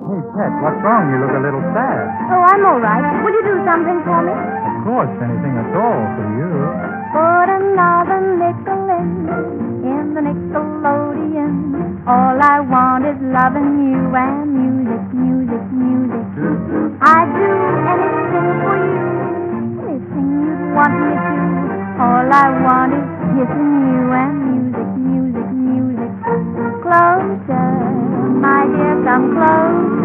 Hey, Pet, what's wrong? You look a little sad. Oh, I'm all right. Will you do something for me? Of course, anything at all for you. Put another nickel in the Nickelodeon. All I want is loving you and music, music, music. I'd do anything for you, anything you'd want me to. All I want is kissing you and music, music, music. Closer, my dear, come closer.